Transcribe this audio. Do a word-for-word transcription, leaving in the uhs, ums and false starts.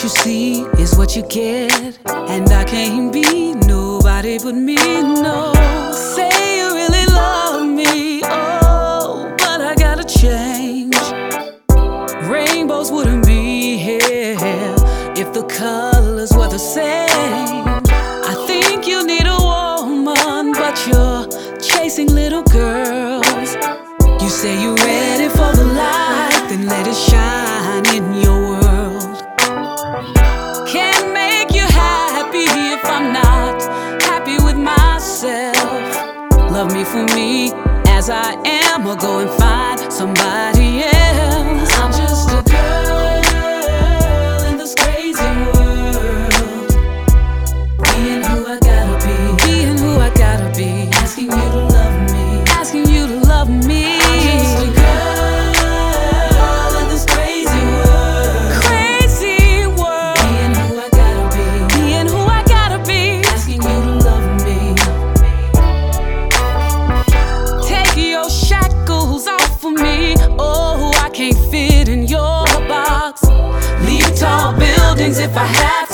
you see is what you get, and I can't be nobody but me, no. Say you really love me, oh, but I gotta change. Rainbows wouldn't be here if the colors were the same. I think you need a woman, but you're chasing little girls. You say you're ready for the light, then let it shine in your world. Can't make you happy if I'm not happy with myself. Love me for me as I am, or go and find somebody else. I'm just a girl in this crazy world, being who I gotta be, being who I gotta be, asking you to love me, asking you to love me. I'm just a girl in this crazy world, crazy world, being who I gotta be, being who I gotta be, asking you to love me. Take your shackles off of me, oh, I can't fit in your box. Leave tall buildings if I had